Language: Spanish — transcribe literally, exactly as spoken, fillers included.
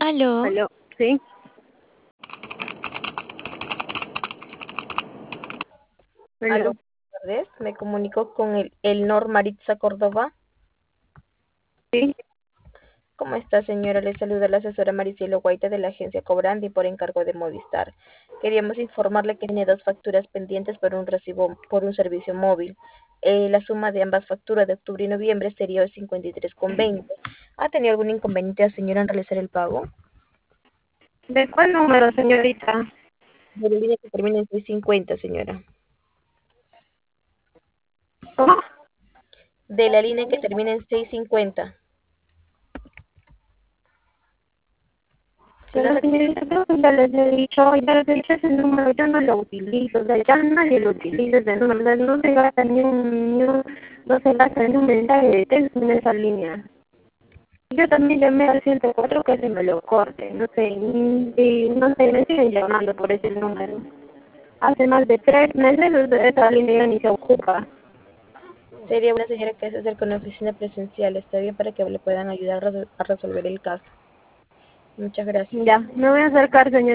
Aló, Aló, ¿sí? Aló, Aló, buenas tardes. Me comunico con el Elnor Maritza Córdoba. sí. ¿Cómo está, señora? Le saluda la asesora Maricielo Guaita de la agencia Cobrandi por encargo de Movistar. Queríamos informarle que tiene dos facturas pendientes por un recibo por un servicio móvil. Eh, la suma de ambas facturas de octubre y noviembre sería de cincuenta y tres con veinte. ¿Ha tenido algún inconveniente, señora, en realizar el pago? ¿De cuál número, señorita? De la línea que termina en seiscientos cincuenta, señora. ¿Cómo? De la línea que termina en seiscientos cincuenta. Si no Pero, la señorita, creo que ya les he dicho, ya les he dicho ese número, yo no lo utilizo, o sea, ya nadie lo utiliza ese número, o sea, no se gasta ni un, ni un, no se gasta ni un mensaje de texto en esa línea. Yo también llamé al ciento cuatro que se me lo corte, no sé, y, y no sé, me siguen llamando por ese número. Hace más de tres meses esa línea ya ni se ocupa. Sería una señora que se acerca a una oficina presencial. Está bien para que le puedan ayudar a resol- a resolver el caso. Muchas gracias. Ya, me voy a acercar, señor.